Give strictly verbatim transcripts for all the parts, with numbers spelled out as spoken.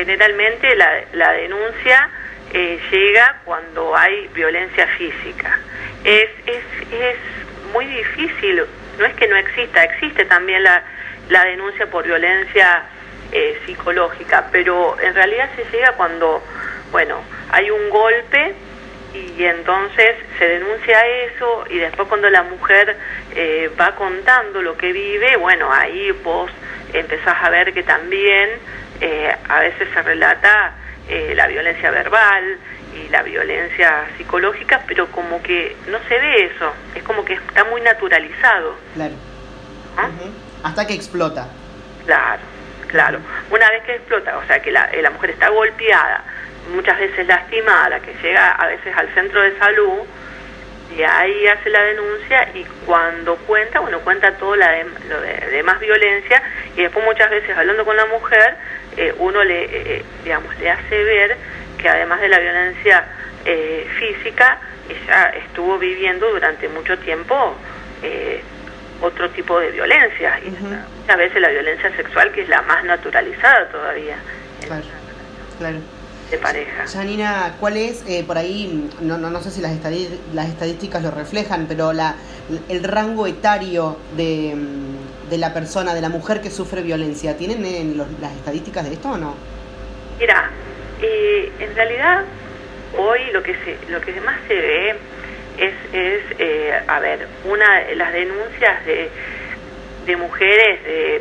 generalmente la, la denuncia eh, llega cuando hay violencia física. Es, es, es muy difícil, no es que no exista, existe también la, la denuncia por violencia eh, psicológica, pero en realidad se llega cuando, bueno, hay un golpe y entonces se denuncia eso, y después cuando la mujer eh, va contando lo que vive, bueno, ahí vos empezás a ver que también eh, a veces se relata eh, la violencia verbal y la violencia psicológica, pero como que no se ve eso, es como que está muy naturalizado. Claro. ¿No? Uh-huh. Hasta que explota. Claro, claro. Una vez que explota, o sea que la, la mujer está golpeada, muchas veces lastimada, que llega a veces al centro de salud, y ahí hace la denuncia, y cuando cuenta, bueno, cuenta todo la de, lo de, de más violencia, y después muchas veces hablando con la mujer, eh, uno le, eh, digamos, le hace ver que además de la violencia eh, física, ella estuvo viviendo durante mucho tiempo eh, otro tipo de violencia, y uh-huh. muchas veces la violencia sexual, que es la más naturalizada todavía. Claro, claro. De pareja. Janina, ¿cuál es, eh, por ahí, no, no, no sé si las, estadí- las estadísticas lo reflejan, pero la, el rango etario de, de la persona, de la mujer que sufre violencia, ¿tienen en los, las estadísticas de esto o no? Mira, eh, en realidad hoy lo que se, lo que más se ve es, es eh, a ver, una las denuncias de, de mujeres de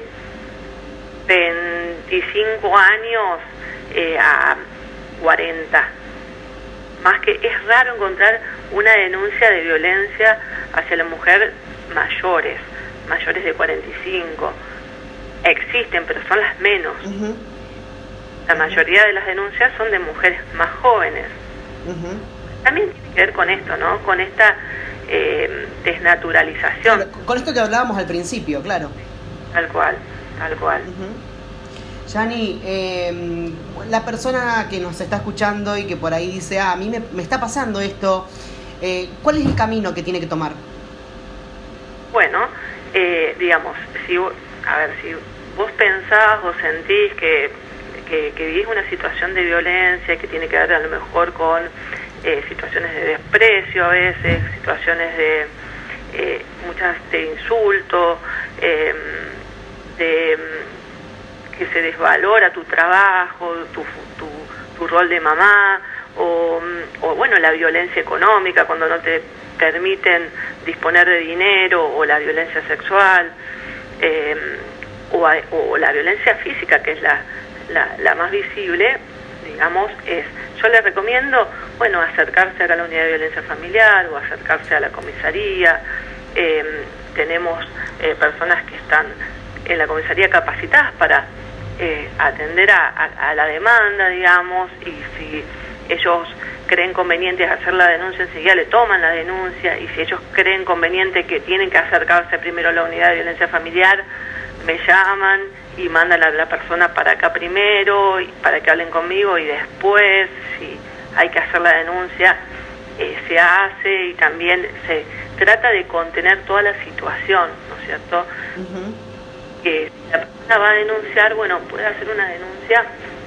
veinticinco años eh, a cuarenta, más que es raro encontrar una denuncia de violencia hacia la mujer mayores, mayores de cuarenta y cinco. Existen, pero son las menos. Uh-huh. La mayoría de las denuncias son de mujeres más jóvenes. Uh-huh. También tiene que ver con esto, ¿no? Con esta eh, desnaturalización. Claro, con esto que hablábamos al principio, claro. Tal cual, tal cual. Uh-huh. Yani, eh, la persona que nos está escuchando y que por ahí dice, ah, a mí me, me está pasando esto, eh, ¿cuál es el camino que tiene que tomar? Bueno, eh, digamos, si a ver, si vos pensás o sentís que, que, que vivís una situación de violencia que tiene que ver a lo mejor con eh, situaciones de desprecio a veces, situaciones de eh, muchas de insulto, eh, de que se desvalora tu trabajo, tu, tu, tu rol de mamá, o, o bueno, la violencia económica cuando no te permiten disponer de dinero, o la violencia sexual, eh, o, o la violencia física, que es la, la, la más visible, digamos, es, yo les recomiendo, bueno, acercarse a la unidad de violencia familiar o acercarse a la comisaría. Eh, tenemos eh, personas que están en la comisaría capacitadas para eh, atender a, a, a la demanda, digamos, y si ellos creen conveniente hacer la denuncia, enseguida le toman la denuncia, y si ellos creen conveniente que tienen que acercarse primero a la unidad de violencia familiar, me llaman y mandan a la persona para acá primero, y para que hablen conmigo, y después, si hay que hacer la denuncia, eh, se hace, y también se trata de contener toda la situación, ¿no es cierto? Uh-huh. Que si la persona va a denunciar, bueno, puede hacer una denuncia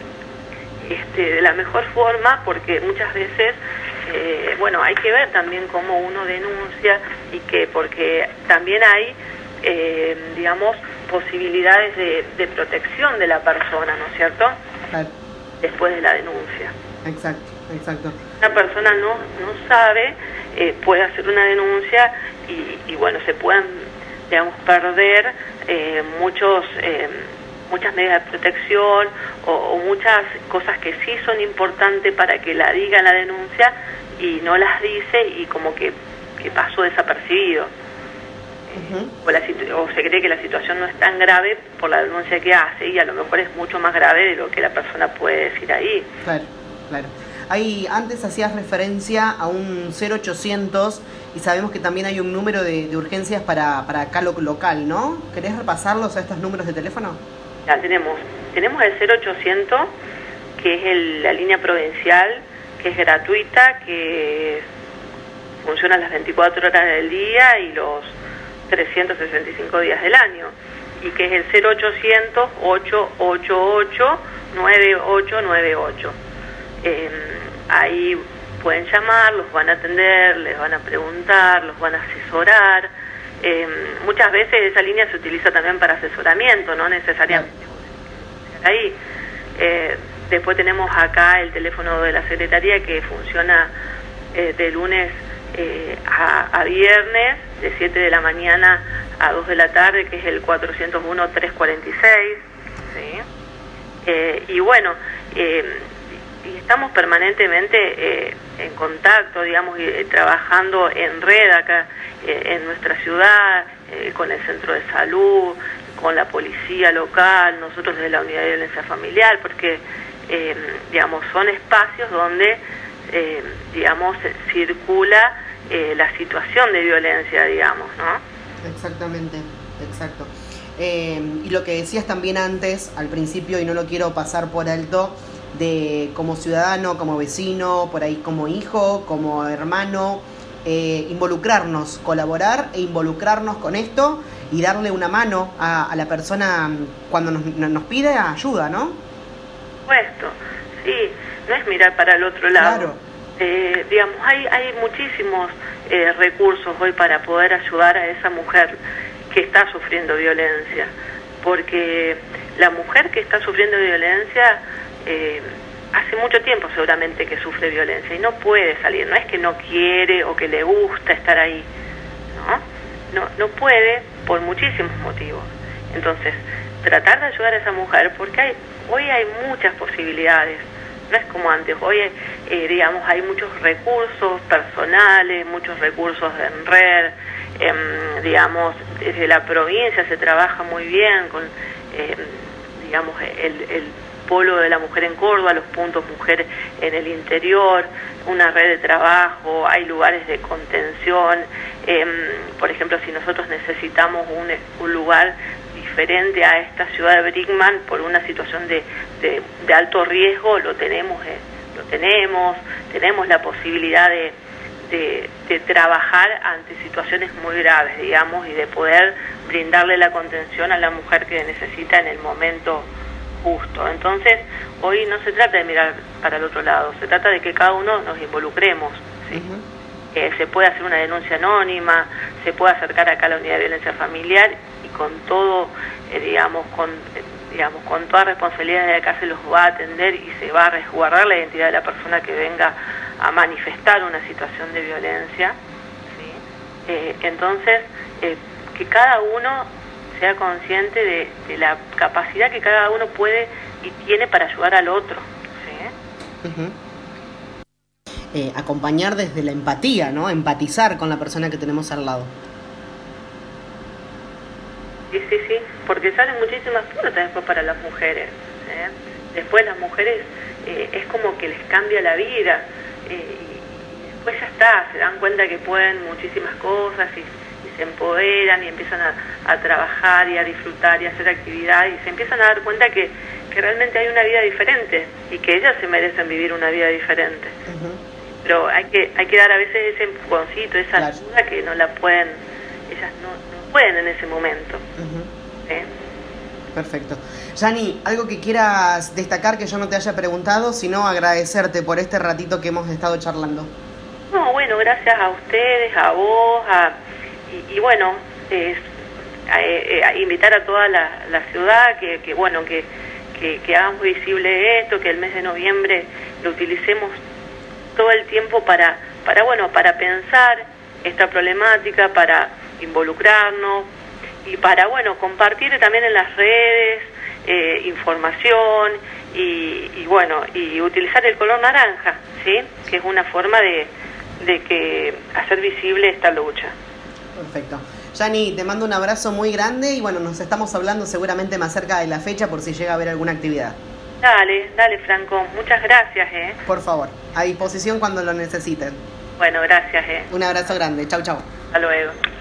este, de la mejor forma, porque muchas veces, eh, bueno, hay que ver también cómo uno denuncia, y que porque también hay, eh, digamos, posibilidades de, de protección de la persona, ¿no es cierto? Claro. Después de la denuncia. Exacto, exacto. Una persona no, no sabe, eh, puede hacer una denuncia y, y bueno, se pueden, digamos, perder eh, muchos eh, muchas medidas de protección o, o muchas cosas que sí son importantes para que la diga la denuncia y no las dice, y como que, que pasó desapercibido. Uh-huh. o, la, o se cree que la situación no es tan grave por la denuncia que hace, y a lo mejor es mucho más grave de lo que la persona puede decir ahí. Claro, claro. Ahí antes hacías referencia a un cero ochocientos, y sabemos que también hay un número de, de urgencias para, para acá lo, local, ¿no? ¿Querés repasarlos a estos números de teléfono? Ya tenemos, tenemos el cero ochocientos, que es el, la línea provincial, que es gratuita, que funciona las veinticuatro horas del día y los trescientos sesenta y cinco días del año. y que es el cero ochocientos, ocho ocho ocho, nueve ocho nueve ocho. Eh, ahí pueden llamar, los van a atender, les van a preguntar, los van a asesorar. Eh, muchas veces esa línea se utiliza también para asesoramiento, no necesariamente ahí. Eh, después tenemos acá el teléfono de la Secretaría que funciona eh, de lunes eh, a, a viernes, de siete de la mañana a dos de la tarde, que es el cuatro cero uno, tres cuatro seis. ¿Sí? Eh, y bueno, eh, y estamos permanentemente eh, en contacto, digamos, y, eh, trabajando en red acá eh, en nuestra ciudad, eh, con el centro de salud, con la policía local, nosotros desde la unidad de violencia familiar, porque, eh, digamos, son espacios donde, eh, digamos, circula eh, la situación de violencia, digamos, ¿no? Exactamente, exacto. Eh, y lo que decías también antes, al principio, y no lo quiero pasar por alto, de como ciudadano, como vecino, por ahí como hijo, como hermano, eh, involucrarnos, colaborar e involucrarnos con esto y darle una mano a, a la persona cuando nos, nos pide ayuda, ¿no? Por supuesto, sí, no es mirar para el otro lado. Claro. Eh, digamos, hay, hay muchísimos eh, recursos hoy para poder ayudar a esa mujer que está sufriendo violencia, porque la mujer que está sufriendo violencia eh, hace mucho tiempo seguramente que sufre violencia y no puede salir, no es que no quiere o que le gusta estar ahí, ¿no? No, no puede por muchísimos motivos. Entonces, tratar de ayudar a esa mujer, porque hay, hoy hay muchas posibilidades, no es como antes, hoy eh, digamos hay muchos recursos personales, muchos recursos en red, eh, digamos, desde la provincia se trabaja muy bien con, eh, digamos, el, el polo de la mujer en Córdoba, los puntos mujer en el interior, una red de trabajo, hay lugares de contención, eh, por ejemplo, si nosotros necesitamos un, un lugar diferente a esta ciudad de Brinkmann por una situación de, de, de alto riesgo, lo tenemos, eh, lo tenemos, tenemos la posibilidad de, de, de trabajar ante situaciones muy graves, digamos, y de poder brindarle la contención a la mujer que necesita en el momento justo. Entonces, hoy no se trata de mirar para el otro lado, se trata de que cada uno nos involucremos, ¿sí? Uh-huh. Eh, se puede hacer una denuncia anónima, se puede acercar acá a la unidad de violencia familiar y con todo, eh, digamos, con eh, digamos, con toda responsabilidad de acá se los va a atender y se va a resguardar la identidad de la persona que venga a manifestar una situación de violencia, ¿sí? Eh, entonces, eh, que cada uno sea consciente de, de la capacidad que cada uno puede y tiene para ayudar al otro, ¿sí? Uh-huh. Eh, acompañar desde la empatía, ¿no? Empatizar con la persona que tenemos al lado. Sí, sí, sí, porque salen muchísimas puertas después para las mujeres, ¿eh? Después las mujeres eh, es como que les cambia la vida, eh, y después ya está, se dan cuenta que pueden muchísimas cosas y, y se empoderan y empiezan a, a trabajar y a disfrutar y a hacer actividad y se empiezan a dar cuenta que, que realmente hay una vida diferente y que ellas se merecen vivir una vida diferente. Uh-huh. Pero hay que hay que dar a veces ese empujoncito, esa claro. ayuda que no la pueden, ellas no, no pueden en ese momento. Uh-huh. ¿Eh? Perfecto. Yani, ¿algo que quieras destacar que yo no te haya preguntado, sino agradecerte por este ratito que hemos estado charlando? No, bueno, gracias a ustedes, a vos, a, y, y bueno, eh, a, a invitar a toda la, la ciudad que, que bueno, que, que, que hagamos visible esto, que el mes de noviembre lo utilicemos todo el tiempo para, para bueno, para pensar esta problemática, para involucrarnos y para, bueno, compartir también en las redes eh, información y, y, bueno, y utilizar el color naranja, ¿sí? Que es una forma de, de que hacer visible esta lucha. Perfecto. Yani, te mando un abrazo muy grande y, bueno, nos estamos hablando seguramente más cerca de la fecha por si llega a haber alguna actividad. Dale, dale, Franco. Muchas gracias, ¿eh? Por favor, a disposición cuando lo necesiten. Bueno, gracias, ¿eh? Un abrazo grande. Chau, chau. Hasta luego.